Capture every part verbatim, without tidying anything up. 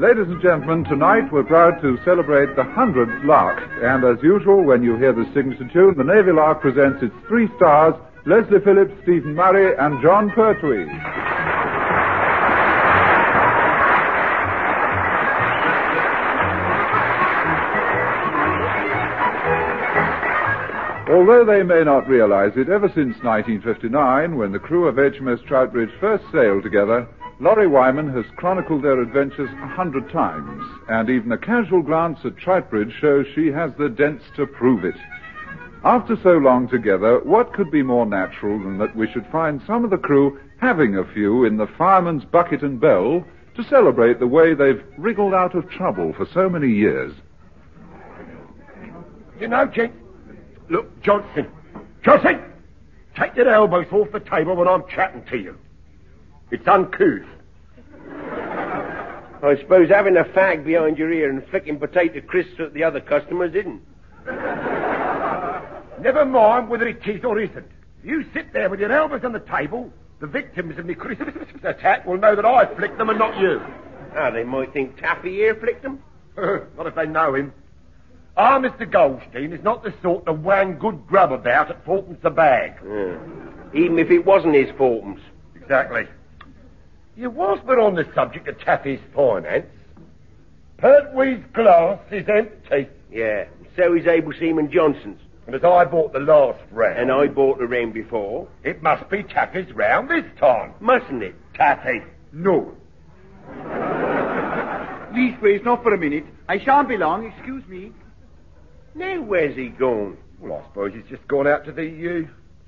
Ladies and gentlemen, tonight we're proud to celebrate the hundredth Lark. And as usual, when you hear the signature tune, the Navy Lark presents its three stars, Leslie Phillips, Stephen Murray, and John Pertwee. Although they may not realize it, ever since nineteen fifty-nine, when the crew of H M S Troutbridge first sailed together, Laurie Wyman has chronicled their adventures a hundred times, and even a casual glance at Troutbridge shows she has the dents to prove it. After so long together, what could be more natural than that we should find some of the crew having a few in the fireman's bucket and bell to celebrate the way they've wriggled out of trouble for so many years? You know, Jake, look, Johnson, Johnson, take your elbows off the table when I'm chatting to you. It's uncouth. I suppose having a fag behind your ear and flicking potato crisps at the other customers isn't. Never mind whether it is or isn't. You sit there with your elbows on the table, the victims of the Christmas attack will know that I flicked them and not you. Ah, they might think Taffy here flicked them. Not if they know him. Our Mister Goldstein is not the sort to wang good grub about at fourpence a bag. Yeah. Even if it wasn't his fourpence. Exactly. You was but on the subject of Taffy's finance. Pertwee's glass is empty. Yeah, so is Able Seaman Johnson's. And as I bought the last round... And I bought the round before... It must be Taffy's round this time. Mustn't it? Taffy. No. Leastways, not for a minute. I shan't be long, excuse me. Now, where's he gone? Well, I suppose he's just gone out to the... Uh...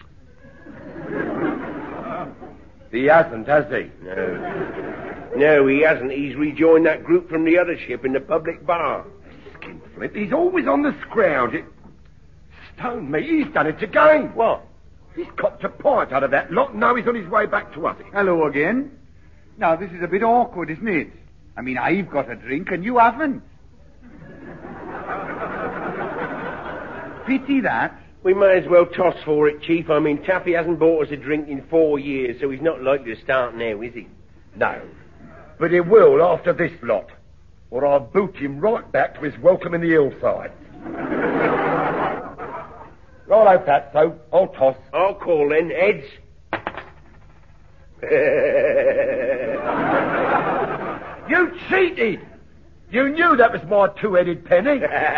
He hasn't, has he? No. No, he hasn't. He's rejoined that group from the other ship in the public bar. Skinflint, he's always on the scrounge. It... Stone me, he's done it again. What? He's copped a pint out of that lot, and now he's on his way back to us. Hello again. Now, this is a bit awkward, isn't it? I mean, I've got a drink and you haven't. Pity that. We may as well toss for it, Chief. I mean, Taffy hasn't bought us a drink in four years, so he's not likely to start now, is he? No. But he will after this lot, or I'll boot him right back to his welcome in the hillside. Righto, Fatso. I'll toss. I'll call then. Heads. You cheated! You knew that was my two-headed penny.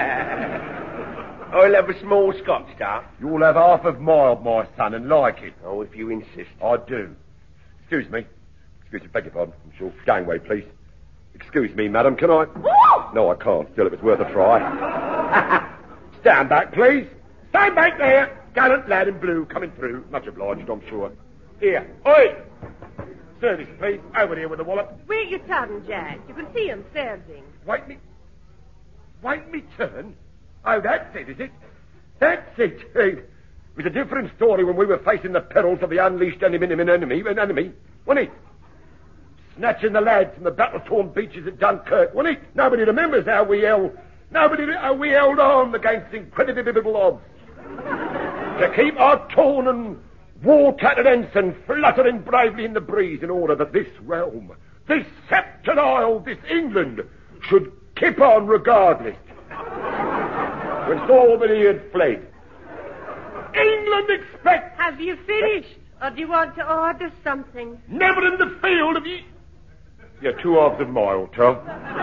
I'll have a small scotch, Star. You'll have half of mild, my son, and like it. Oh, if you insist. I do. Excuse me. Excuse me, beg your pardon. I'm sure. Gangway, please. Excuse me, madam, can I... No, I can't. Still, it was worth a try. Stand back, please. Stand back there. Gallant lad in blue coming through. Much obliged, I'm sure. Here. Oi! Service, please. Over here with the wallet. Wait your turn, Jack. You can see him serving. Wait me... Wait me turn? Oh, that's it, is it? That's it. It was a different story when we were facing the perils of the unleashed enemy, enemy, enemy, enemy, wasn't it? Snatching the lads from the battle-torn beaches at Dunkirk, wasn't it? Nobody remembers how we held... Nobody how we held on against incredible odds. To keep our torn and war-tattered ensign fluttering bravely in the breeze in order that this realm, this sceptred isle, this England, should keep on regardless. When Albany had fled. England expects... Have you finished? Or do you want to order something? Never in the field of ye... You're two halves of my hotel.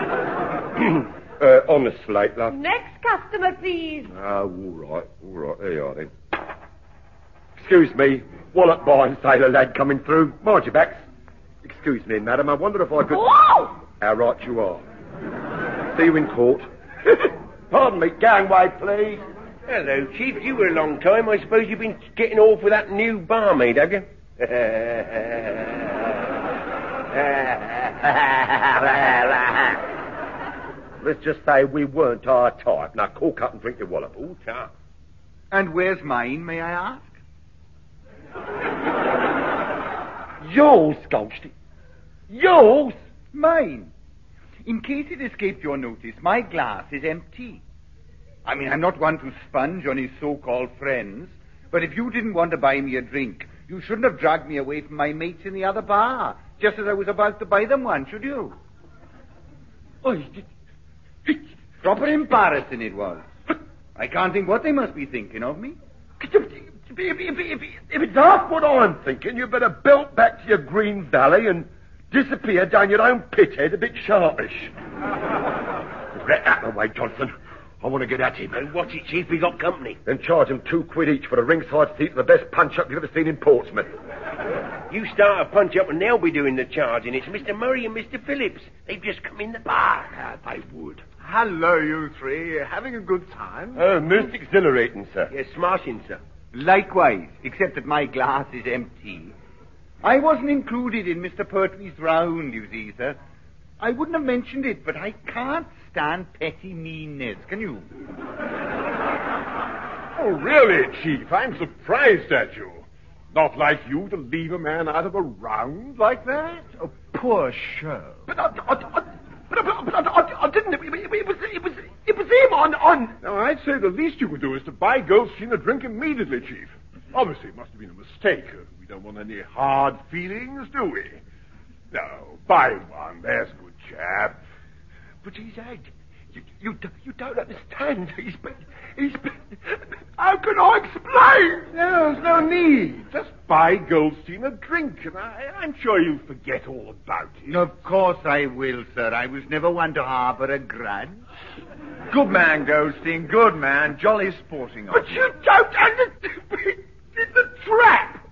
uh, on the slate, love. Next customer, please. Oh, all right, all right. There you are, then. Excuse me. Wallet by sailor lad coming through. Mind your backs. Excuse me, madam. I wonder if I could... Whoa! How right you are. See you in court. Pardon me, gangway, please. Hello, Chief. You were a long time. I suppose you've been getting off with that new barmaid, have you? Let's just say we weren't our type. Now, cork up and drink your wallop. Oh, ta. And where's mine, may I ask? Yours, Goldstein. Yours? Mine. In case it escaped your notice, my glass is empty. I mean, I'm not one to sponge on his so-called friends, but if you didn't want to buy me a drink, you shouldn't have dragged me away from my mates in the other bar, just as I was about to buy them one, should you? Oh, it, it, Proper embarrassing it was. I can't think what they must be thinking of me. If, if, if, if, if it's half what I'm thinking, you better belt back to your Green Valley and disappear down your own pit head a bit sharpish. Get out of the way, Johnson. I want to get at him. And watch it, Chief, we got company. Then charge him two quid each for a ringside seat to the best punch-up you've ever seen in Portsmouth. You start a punch-up and they'll be doing the charging. It's Mister Murray and Mister Phillips. They've just come in the bar. Ah, they would. Hello, you three. Having a good time? Oh, most exhilarating, sir. Yes, smashing, sir. Likewise, except that my glass is empty. I wasn't included in Mister Pertwee's round, you see, sir. I wouldn't have mentioned it, but I can't stand petty meanness, can you? Oh, really, Chief? I'm surprised at you. Not like you to leave a man out of a round like that? A poor show. But I, I, I, but I, but I, I, I didn't. It, it, it was it was it was him on on. Now, I'd say the least you could do is to buy Goldstein a drink immediately, Chief. Obviously, it must have been a mistake. We don't want any hard feelings, do we? No, buy one. There's a good chap. But he's had. You, you, you don't understand. He's been, he's been... How can I explain? No, there's no need. Just buy Goldstein a drink, and I, I'm sure you'll forget all about it. Of course I will, sir. I was never one to harbour a grudge. Good man, Goldstein. Good man. Jolly sporting of But you don't understand. It's a trap.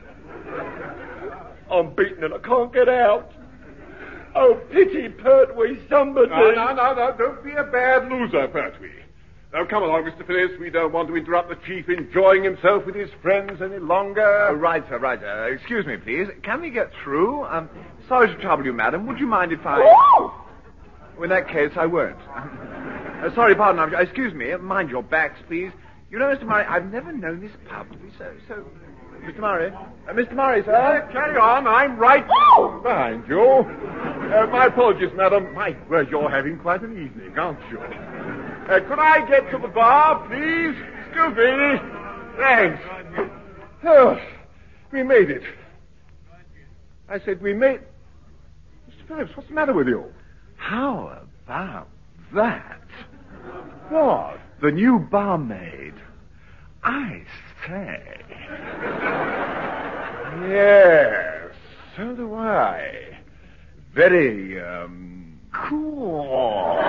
I'm beaten and I can't get out. Oh, pity, Pertwee, somebody. No, no, no, no. Don't be a bad loser, Pertwee. Now, come along, Mister Phillips. We don't want to interrupt the Chief enjoying himself with his friends any longer. Oh, right, sir, right. Uh, excuse me, please. Can we get through? Um, sorry to trouble you, madam. Would you mind if I... Oh! In that case, I won't. uh, sorry, pardon. I'm... Excuse me. Mind your backs, please. You know, Mister Murray, I've never known this pub to be so... so... Mister Murray? Uh, Mister Murray, sir? Uh, carry on. I'm right behind you. Uh, my apologies, madam. My word, you're having quite an evening, aren't you? Uh, could I get to the bar, please? Excuse me. Thanks. Oh, we made it. I said we made... Mister Phillips, what's the matter with you? How about that? What? The new barmaid. I say. Yes, so do I. Very, um... Cool.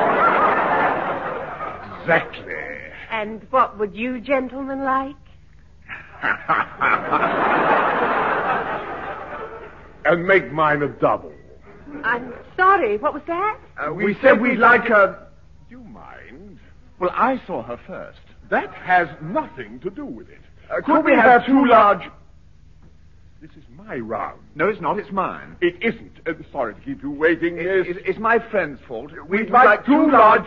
Exactly. And what would you gentlemen like? And make mine a double. I'm sorry, what was that? Uh, we, we said we'd like a... Do you mind? Well, I saw her first. That has nothing to do with it. Uh, could, could we, we have, have two large... This is my round. No, it's not. It's mine. It isn't. Uh, sorry to keep you waiting. It, yes. it, it's my friend's fault. We'd, We'd like, like two large...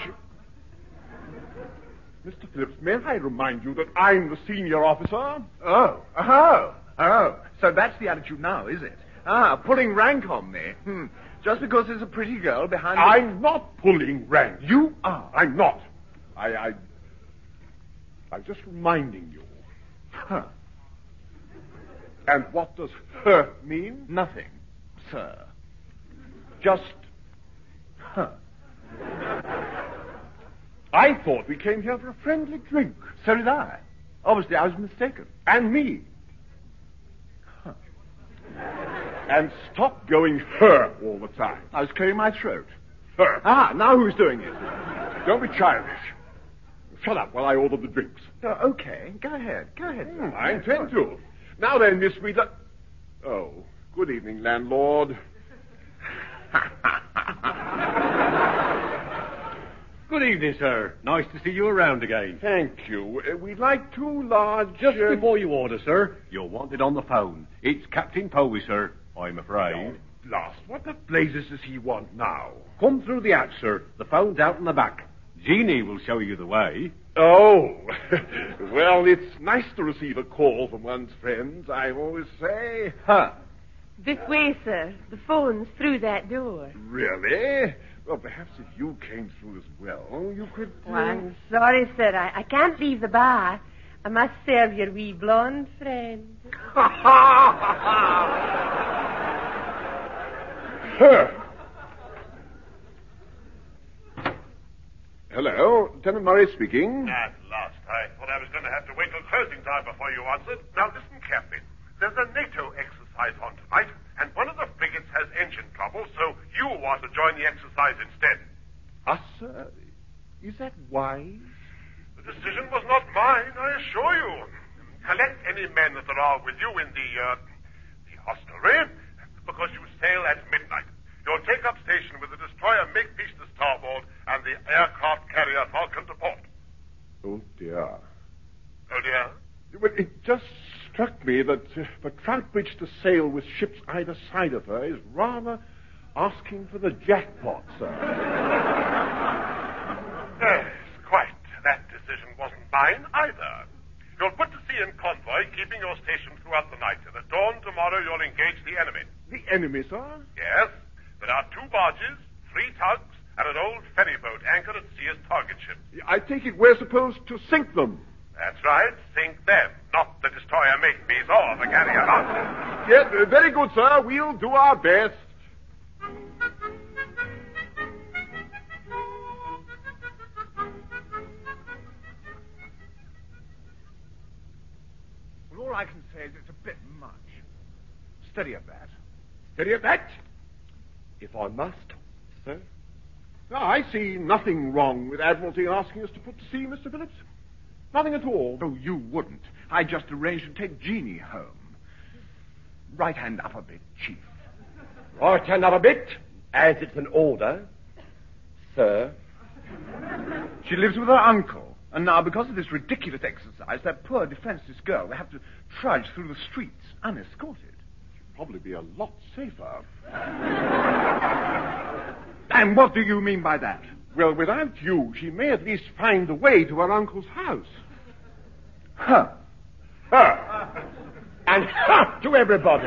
Mister Phillips, may I remind you that I'm the senior officer? Oh. Oh. Oh. So that's the attitude now, is it? Ah, pulling rank on me. Hmm. Just because there's a pretty girl behind me... I'm not pulling rank. You are. I'm not. I... I... I'm just reminding you. Huh. And what does her mean? Nothing, sir. Just... Huh. I thought we came here for a friendly drink. So did I. Obviously, I was mistaken. And me. Huh. And stop going her all the time. I was clearing my throat. Her. Ah, now who's doing it? Don't be childish. Shut up while I order the drinks. Uh, okay, go ahead. Go ahead. Sir. Mm, I intend to. Now then, Miss Wheeler. Oh, good evening, landlord. Good evening, sir. Nice to see you around again. Thank you. Uh, we'd like two large... Just uh... before you order, sir, you're wanted on the phone. It's Captain Povey, sir, I'm afraid. Oh, blast. What the blazes does he want now? Come through the hatch, sir. The phone's out in the back. Jeannie will show you the way. Oh, well, it's nice to receive a call from one's friends, I always say. Huh. This way, sir. The phone's through that door. Really? Well, perhaps if you came through as well, you could... Uh... Oh, I'm sorry, sir. I, I can't leave the bar. I must serve your wee blonde friend. Her. hello. Lieutenant Murray speaking. At last. I thought I was going to have to wait till closing time before you answered. Now listen carefully. There's a NATO exercise on tonight, and one of the frigates has engine trouble, so you want to join the exercise instead. Us, sir? Is that wise? The decision was not mine, I assure you. Collect any men that there are with you in the, uh, the hostelry, because you sail at midnight. You'll take up station with the destroyer Makepeace to starboard and the aircraft carrier Falcon to port. Oh, dear. Oh, dear? Well, it just struck me that uh, for Troutbridge to sail with ships either side of her is rather asking for the jackpot, sir. Yes, quite. That decision wasn't mine either. You'll put to sea in convoy, keeping your station throughout the night. And at dawn tomorrow, you'll engage the enemy. The enemy, sir? Yes. There are two barges, three tugs, and an old ferry boat anchored at sea as target ships. I take it we're supposed to sink them. That's right. Sink them, not the destroyer Makepeace or the carrier Falcon. Yes, uh, very good, sir. We'll do our best. Well, all I can say is it's a bit much. Steady at that. Steady at that? If I must, sir. No, I see nothing wrong with Admiralty asking us to put to sea, Mister Phillips. Nothing at all. Oh, you wouldn't. I just arranged to take Jeannie home. Right hand up a bit, Chief. Right hand up a bit, as it's an order, sir. She lives with her uncle, and now because of this ridiculous exercise, that poor defenseless girl will have to trudge through the streets unescorted. Probably be a lot safer. And what do you mean by that? Well, without you, she may at least find the way to her uncle's house. Huh. Huh. And huh to everybody.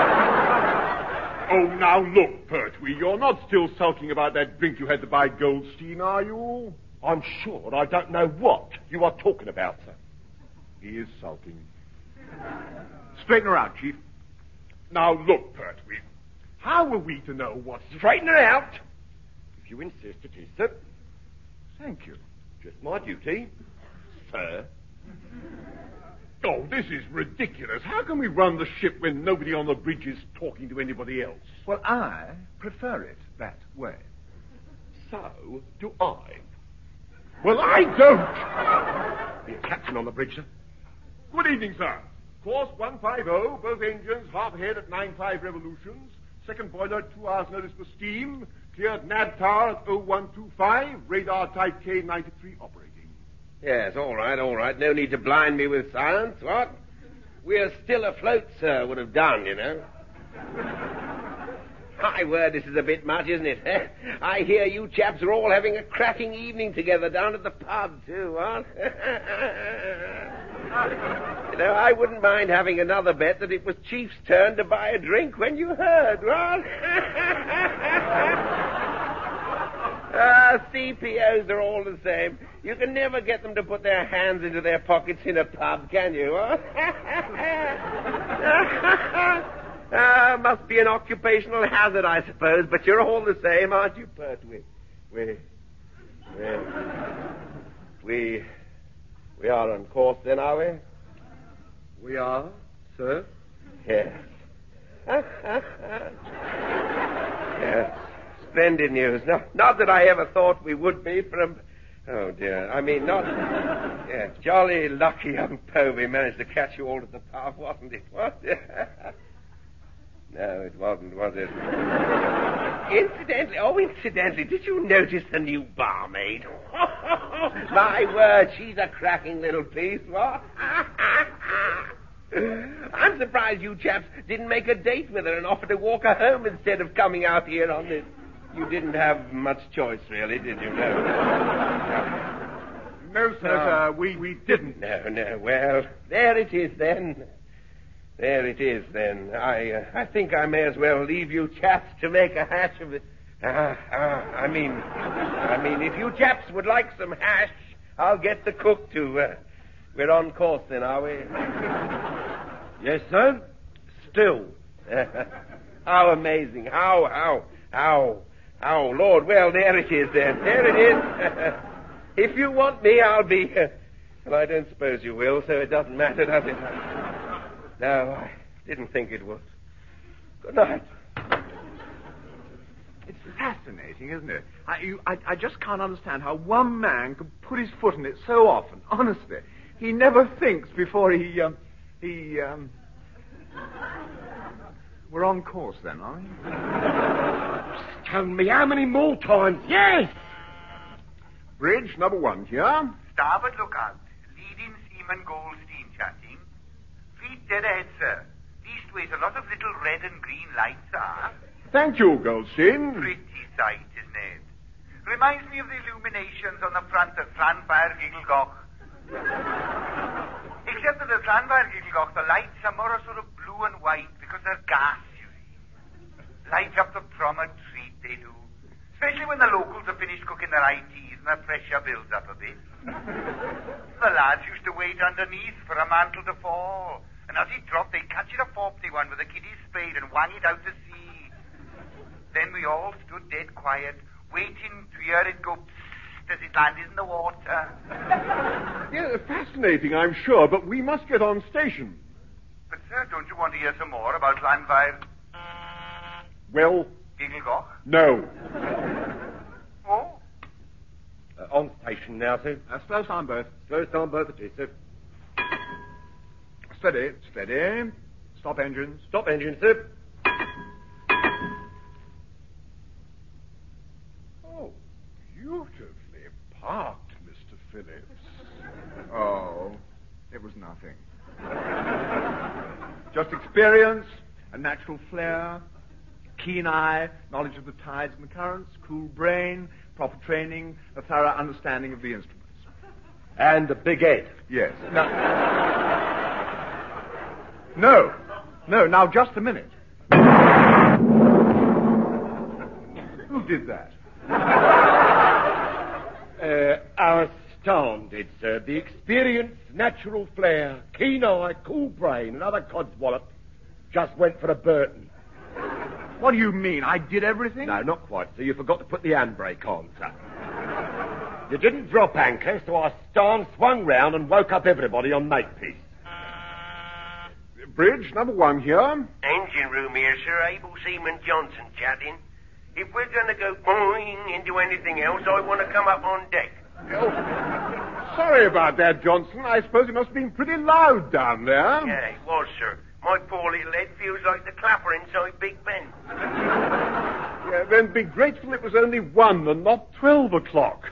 Oh, now look, Pertwee, you're not still sulking about that drink you had to buy Goldstein, are you? I'm sure I don't know what you are talking about, sir. He is sulking. Straighten her out, Chief. Now look, Pertwee, how are we to know what's... Straighten her out. If you insist, it is, sir. Thank you. Just my duty, sir. Oh, this is ridiculous. How can we run the ship when nobody on the bridge is talking to anybody else? Well, I prefer it that way. So do I. Well, I don't. The captain on the bridge, sir. Good evening, sir. Course one five zero, both engines half ahead at nine five revolutions. Second boiler, two hours notice for steam. Cleared N A D tower at oh one two five. Radar type K ninety-three operating. Yes, all right, all right. No need to blind me with silence, what? We're still afloat, sir, would have done, you know. My word, this is a bit much, isn't it? Eh? I hear you chaps are all having a cracking evening together down at the pub, too, what? You know, I wouldn't mind having another bet that it was Chief's turn to buy a drink when you heard, what? Ah, C P Os are all the same. You can never get them to put their hands into their pockets in a pub, can you, huh? Ah, must be an occupational hazard, I suppose, but you're all the same, aren't you, Pertwee? We, we, we, we are on course then, are we? We are, sir. Yes. Yes. Splendid news. No, not that I ever thought we would be from... Oh, dear. I mean, not... Yes, jolly lucky young Povey managed to catch you all at the pub, wasn't it? What? No, it wasn't, was it? Incidentally, oh, incidentally, did you notice the new barmaid? My word, she's a cracking little piece, what? I'm surprised you chaps didn't make a date with her and offer to walk her home instead of coming out here on this. You didn't have much choice, really, did you? No. No, sir, uh, we, we didn't. No, no, well, there it is, then. There it is, then. I uh, I think I may as well leave you chaps to make a hash of it. Ah, ah, I mean, I mean, if you chaps would like some hash, I'll get the cook to. Uh, we're on course, then, are we? Yes, sir. Still. How amazing! How, how, how, how, Lord? Well, there it is, then. There it is. If you want me, I'll be here. And I don't suppose you will, so it doesn't matter, does it? No, I didn't think it would. Good night. It's fascinating, isn't it? I, you, I, I just can't understand how one man can put his foot in it so often. Honestly. He never thinks before he, um, he, um... We're on course then, are we? Tell me how many more times? Yes! Bridge number one here. Starboard lookout. Leading seaman Goldstein chatting. Fleet dead ahead, sir. Eastways, a lot of little red and green lights are. Thank you, Goldstein. Pretty sight, isn't it? Reminds me of the illuminations on the front of Llanfair Gigglegoch. Except that at Llanfair Gigglegoch, the lights are more a sort of blue and white because they're gas, you see. Light up the promontory, they do. Especially when the locals have finished cooking their eye teas and the pressure builds up a bit. The lads used to wait underneath for a mantle to fall. And as he dropped, they'd catch it a fourpenny one with a kiddie's spade and wang it out to sea. Then we all stood dead quiet, waiting to hear it go psst as it landed in the water. Yeah, fascinating, I'm sure, but we must get on station. But, sir, don't you want to hear some more about Llanfair? Well, Gigglegoch? no. Oh? Uh, on station now, sir. Uh, slow down both. Slow down both it is, sir. Steady, steady. Stop engines. Stop engine, sir. Oh, beautifully parked, Mister Phillips. Oh, it was nothing. Just experience, a natural flair, keen eye, knowledge of the tides and the currents, cool brain, proper training, a thorough understanding of the instruments. And a big head. Yes. Now, no. No, now just a minute. Who did that? Uh, our Storm did, sir. The experience, natural flair, keen eye, cool brain, and other codswallop just went for a Burton. What do you mean? I did everything? No, not quite, sir. You forgot to put the handbrake on, sir. You didn't drop anchor, so our Storm swung round and woke up everybody on Makepeace. Bridge number one here. Engine room here, sir. Able Seaman Johnson chatting. If we're going to go boing into anything else, I want to come up on deck. Oh, sorry about that, Johnson. I suppose it must have been pretty loud down there. Yeah, it was, sir. My poor little head feels like the clapper inside Big Ben. Yeah, then be grateful it was only one and not twelve o'clock.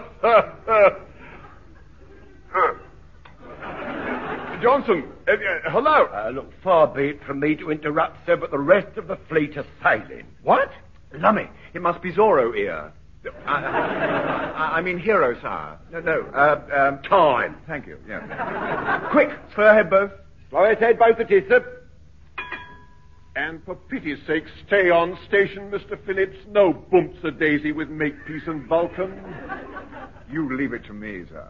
Huh. Johnson, uh, uh, hello. Uh, look, far be it from me to interrupt, sir, but the rest of the fleet are sailing. What? Lummy, it must be Zorro ear. I, I, I mean hero, sir. No, no, uh, um, Time. Thank you, yeah. Quick, slow ahead both. Slow ahead both it is, sir. And for pity's sake, stay on station, Mister Phillips. No bumps a daisy with Makepeace and Vulcan. You leave it to me, sir.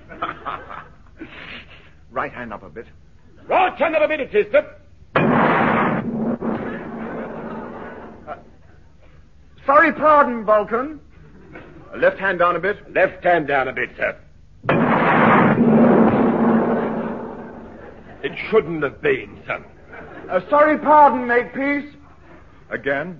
Right hand up a bit. Right hand up a bit it is, sir. Uh, sorry, pardon, Vulcan. Uh, left hand down a bit. Left hand down a bit, sir. It shouldn't have been, sir. Uh, sorry, pardon, Makepeace. Again.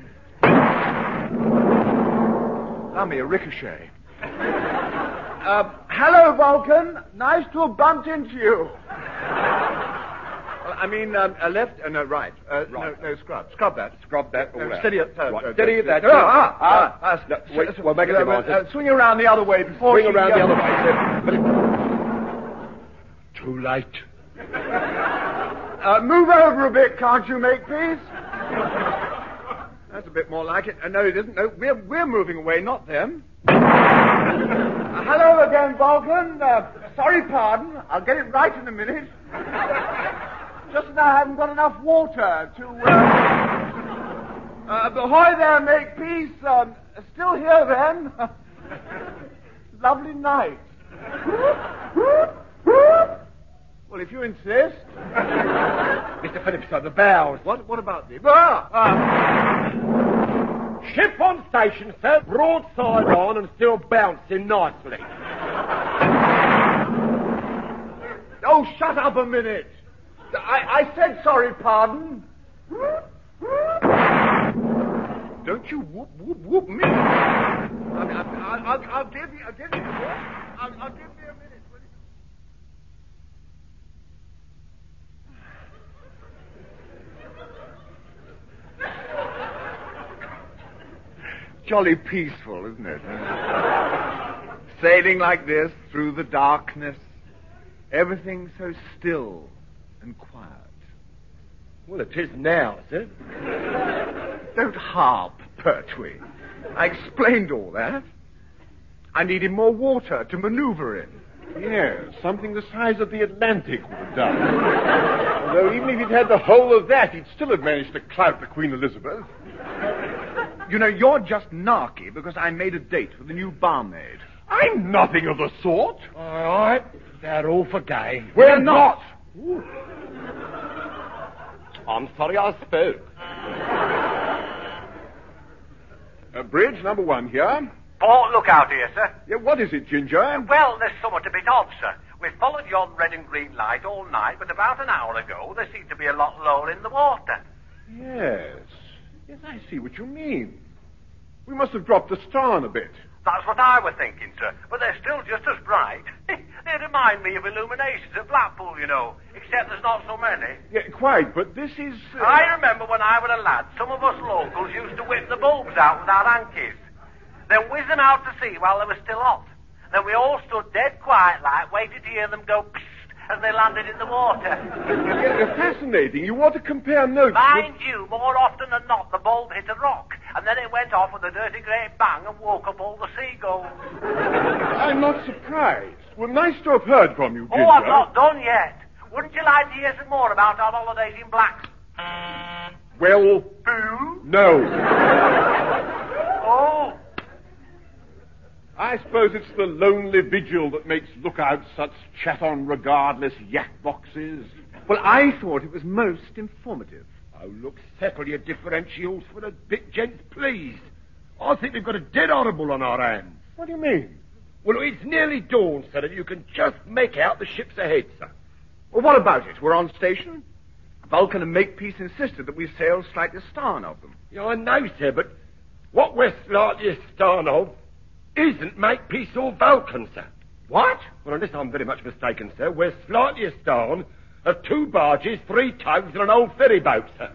Lummy, a ricochet. Uh, hello, Vulcan. Nice to have bumped into you. Well, I mean, um, uh, left and uh, no, right. Uh, Right. No, no, scrub. Scrub that. Scrub that all Uh, out. steady it. Uh, Right, uh, steady uh, that. uh, ah, ah, Ah, ah, no, uh, wait, s- we'll make it uh, divide, uh, swing around the other way before Swing she, around the uh, other way, sir. But it... Too late. Uh, move over a bit, can't you, Makepeace? That's a bit more like it. Uh, no, it isn't. No, we're, we're moving away, not them. Uh, hello again, Vulcan. Uh, sorry, pardon. I'll get it right in a minute. Just now I haven't got enough water to... Uh, uh, ahoy there, Makepeace. Um, still here, then? Lovely night. Well, if you insist. Mister Phillips, sir, the bows. What, what about the... Ah, ah. Ship on station, sir. Broadside on and still bouncing nicely. Oh, shut up a minute. I, I said sorry, pardon. Don't you whoop, whoop, whoop me. I'll, I'll, I'll, I'll give you, I'll give you, I'll, I'll give you a minute, will you? Jolly peaceful, isn't it? Sailing like this through the darkness, everything so still and quiet. Well, it is now, sir. Don't harp, Pertwee. I explained all that. I needed more water to maneuver in. Yes, something the size of the Atlantic would have done. Although even if he'd had the whole of that, he'd still have managed to clout the Queen Elizabeth. You know, you're just narky because I made a date with the new barmaid. I'm nothing of the sort. All right, they're all for game. We're not. Ooh. I'm sorry I spoke. Uh, bridge number one here. Port lookout here, sir. Yeah, what is it, Ginger? Well, there's somewhat a bit odd, sir. We've followed yon red and green light all night, but about an hour ago, there seemed to be a lot lower in the water. Yes. Yes, I see what you mean. We must have dropped the starn a bit. That's what I was thinking, sir. But they're still just as bright. They remind me of illuminations at Blackpool, you know, except there's not so many. Yeah, quite, but this is... Uh... I remember when I was a lad, some of us locals used to whip the bulbs out with our hankies, then whiz them out to sea while they were still hot. Then we all stood dead quiet like, waited to hear them go psst as they landed in the water. Yeah, fascinating. You want to compare notes Mind with... you, more often than not, the bulb hit a rock, and then it went off with a dirty great bang and woke up all the seagulls. I'm not surprised. Well, nice to have heard from you, Ginger. Oh, I'm not done yet. Wouldn't you like to hear some more about our holidays in Black? Well... Boo? No. Oh. I suppose it's the lonely vigil that makes lookouts such chat-on regardless yak boxes. Well, I thought it was most informative. Oh, look, settle your differentials for a bit, gents, please. I think we've got a dead horrible on our hands. What do you mean? Well, it's nearly dawn, sir, and you can just make out the ships ahead, sir. Well, what about it? We're on station. Vulcan and Makepeace insisted that we sail slightly astern of them. Yeah, I know, sir, but what we're slightly astern of isn't Makepeace or Vulcan, sir. What? Well, unless I'm very much mistaken, sir, we're slightly astern of two barges, three tugs, and an old ferry boat, sir.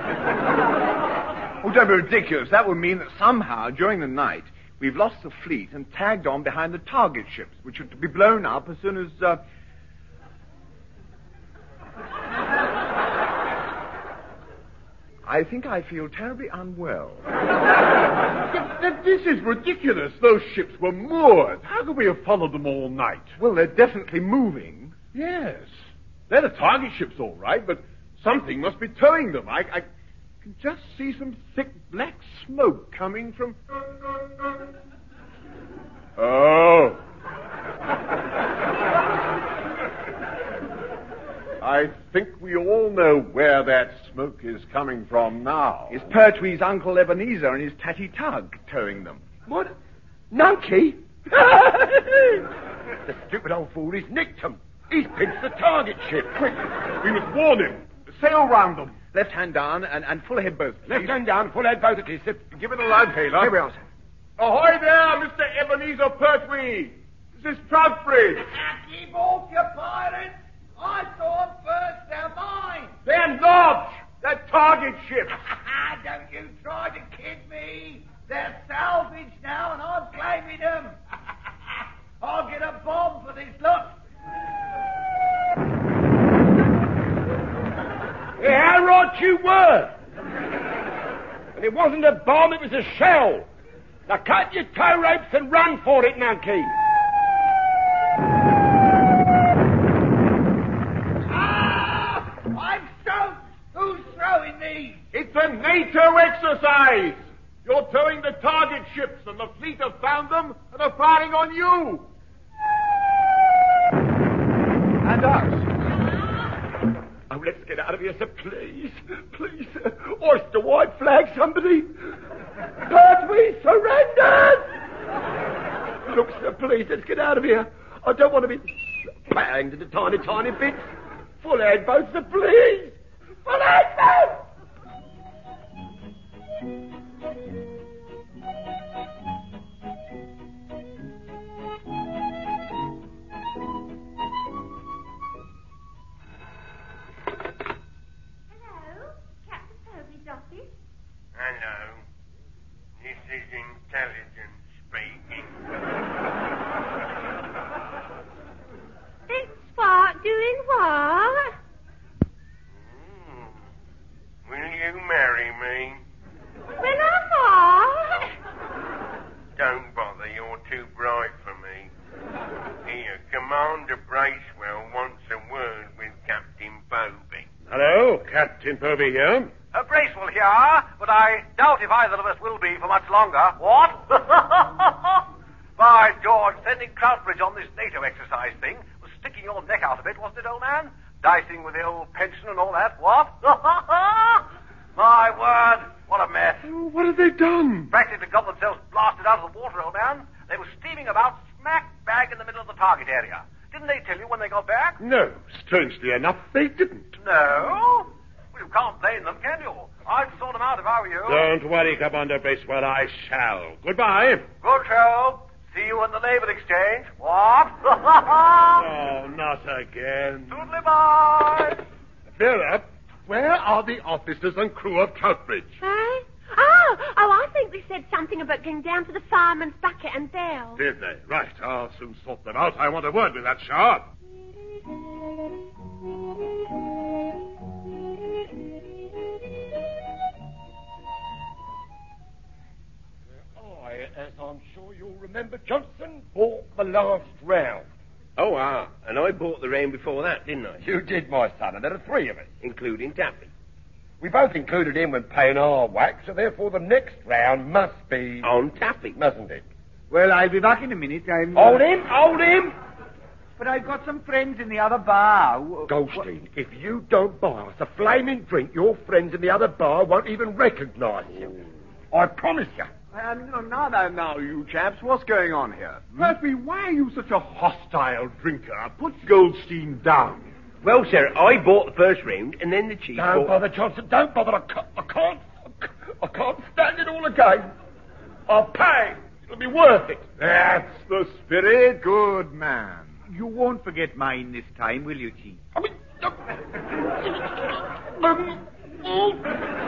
Oh, don't be ridiculous. That would mean that somehow, during the night, we've lost the fleet and tagged on behind the target ships, which are to be blown up as soon as, uh... I think I feel terribly unwell. This is ridiculous. Those ships were moored. How could we have followed them all night? Well, they're definitely moving. Yes. They're the target ships, all right, but something must be towing them. I, I can just see some thick black smoke coming from... Oh. I think we all know where that smoke is coming from now. It's Pertwee's Uncle Ebenezer and his tatty tug towing them. What? Nunky? The stupid old fool, he's nicked them. He's pinched the target ship. Quick, we must warn him. Sail round them. Left hand down and, and full ahead both, please. Left hand down, full head both, please. Give it a loud hailer. Here we are, sir. Ahoy there, Mister Ebenezer Pertwee. This is Troutbridge. Keep off, you pirates! I saw them first, they're mine! They're not! They're target ships! Don't you try to kid me! They're salvage now, and I'm claiming them! I'll get a bomb for this lot! Yeah, how right you were! And it wasn't a bomb, it was a shell! Now cut your tow ropes and run for it, Nunky! It's a NATO exercise! You're towing the target ships, and the fleet have found them and are firing on you! And us. Oh, let's get out of here, sir, please. Please, sir. Hoist a white flag, somebody. Pertwee, surrender! Look, sir, please, let's get out of here. I don't want to be... banged into tiny, tiny bits. Full head boats, the please! Full head boats! Hello. This is intelligence speaking. It's what? Doing what? Mm. Will you marry me? Will I what? Don't bother, you're too bright for me. Here, Commander Bracewell wants a word with Captain Povey. Hello, Captain Povey here. Uh, Bracewell here, but I doubt if either of us will be for much longer. What? By George, sending Troutbridge on this NATO exercise thing was sticking your neck out a bit, wasn't it, old man? Dicing with the old pension and all that. What? My word, what a mess. Oh, what have they done? Practically got themselves blasted out of the water, old man. They were steaming about smack bang in the middle of the target area. Didn't they tell you when they got back? No, strangely enough, they didn't. No? Well, you can't blame them, can you? I'd sort them out if I were you. Don't worry, Commander Bracewell, I shall. Goodbye. Good show. See you in the naval exchange. What? Oh, not again. Toodly bye. Vera, where are the officers and crew of Troutbridge? Hey? Oh, oh, I think they said something about going down to the fireman's bucket and bell. Did they? Right, I'll soon sort them out. I want a word with that sharp. I, as I'm sure you'll remember, Johnson, bought the last round. Oh, ah, and I bought the round before that, didn't I? You did, my son, and there are three of us. Including Taffy. We both included him when paying our whack, so therefore the next round must be... On Taffy. Mustn't it? Well, I'll be back in a minute. I'm... Hold him! Hold him! But I've got some friends in the other bar. Goldstein, if you don't buy us a flaming drink, your friends in the other bar won't even recognise you. I promise you. Uh, no, no, no, no, you chaps. What's going on here? Murphy, why are you such a hostile drinker? Put Goldstein down. Well, sir, I bought the first round, and then the chief Don't bought... bother, Johnson. Don't bother. I can't, I can't, I can't stand it all again. I'll pay. It'll be worth it. That's the spirit. Good man. You won't forget mine this time, will you, Chief? I mean... um, oh.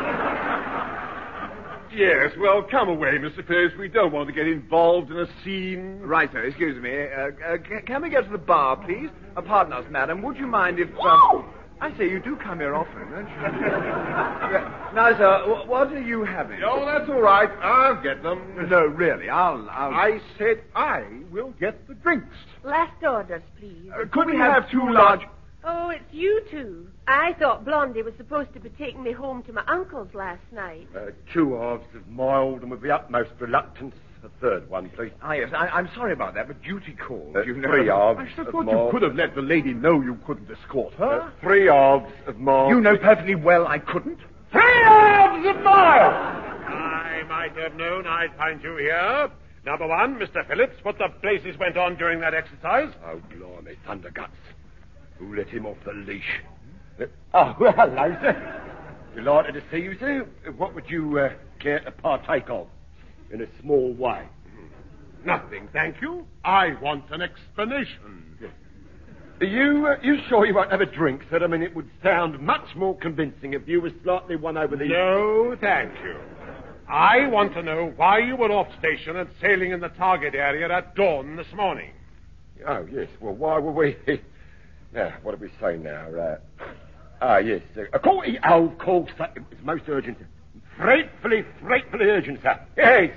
Yes, well, come away, Mister Pierce. We don't want to get involved in a scene. Right, sir. Excuse me. Uh, uh, can, can we get to the bar, please? Uh, pardon us, madam. Would you mind if... Um, I say, you do come here often, don't you? Yeah. Now, sir, w- what are you having? Oh, that's all right. I'll get them. No, really, I'll... I'll... I said I will get the drinks. Last orders, please. Uh, could we have two large... Oh, it's you two. I thought Blondie was supposed to be taking me home to my uncle's last night. Uh, two halves of mild and with the utmost reluctance. A third one, please. Ah, yes, I, I'm sorry about that, but duty called, Uh, you know. three halves I should have of thought mild. you could have let the lady know you couldn't escort her. Uh, three halves of mild. You know perfectly well I couldn't. Three halves of mild! I might have known I'd find you here. Number one, Mister Phillips, what the blazes went on during that exercise? Oh, blimey, thunderguts. Who let him off the leash? Uh, oh, well, hello, sir. Delighted to see you, sir. What would you uh, care to partake of? In a small way. Nothing, thank you. I want an explanation. Are you, uh, you sure you won't have a drink, sir? I mean, it would sound much more convincing if you were slightly won over the... No, thank you. I want to know why you were off station and sailing in the target area at dawn this morning. Oh, yes. Well, why were we... Now, what did we say now? Uh, ah, yes. Uh, of course, oh, of course, sir. It was most urgent. Frightfully, frightfully urgent, sir. Yes.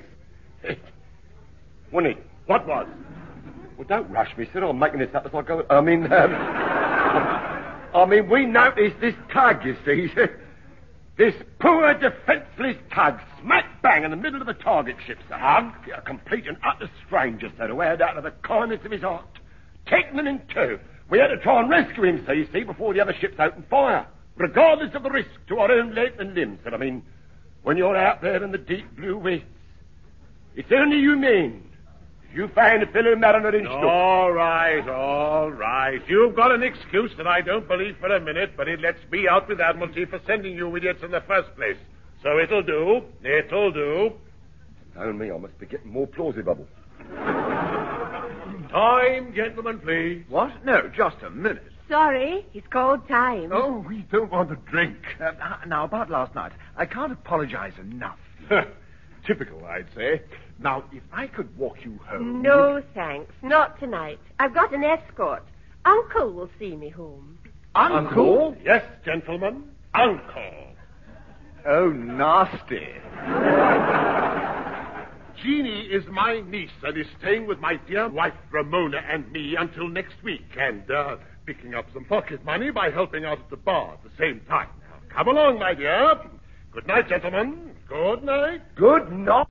Wasn't it? What was? Well, don't rush me, sir. I'm making this up as I go. I mean, um, I mean, we noticed this tug, you see. This poor, defenceless tug, smack bang in the middle of the target ship, sir. Tug? A complete and utter stranger, sir, who had out of the kindness of his heart taken them in two. We had to try and rescue him, sir, you see, before the other ships opened fire, regardless of the risk to our own leg and limbs, sir. I mean, when you're out there in the deep blue wastes, it's only humane, You find a fellow mariner in Stoke. All right, all right. You've got an excuse that I don't believe for a minute, but it lets me out with Admiralty for sending you idiots in the first place. So it'll do. It'll do. Tell me, I must be getting more plausible. Time, gentlemen, please. What? No, just a minute. Sorry, it's called time. Oh, we don't want to drink. Uh, now, about last night, I can't apologize enough. Typical, I'd say. Now, if I could walk you home... No, thanks. Not tonight. I've got an escort. Uncle will see me home. Uncle? Yes, gentlemen. Uncle. Oh, nasty. Jeannie is my niece and is staying with my dear wife Ramona and me until next week, and uh, picking up some pocket money by helping out at the bar at the same time. Now, come along, my dear. Good night, gentlemen. Good night. Good night.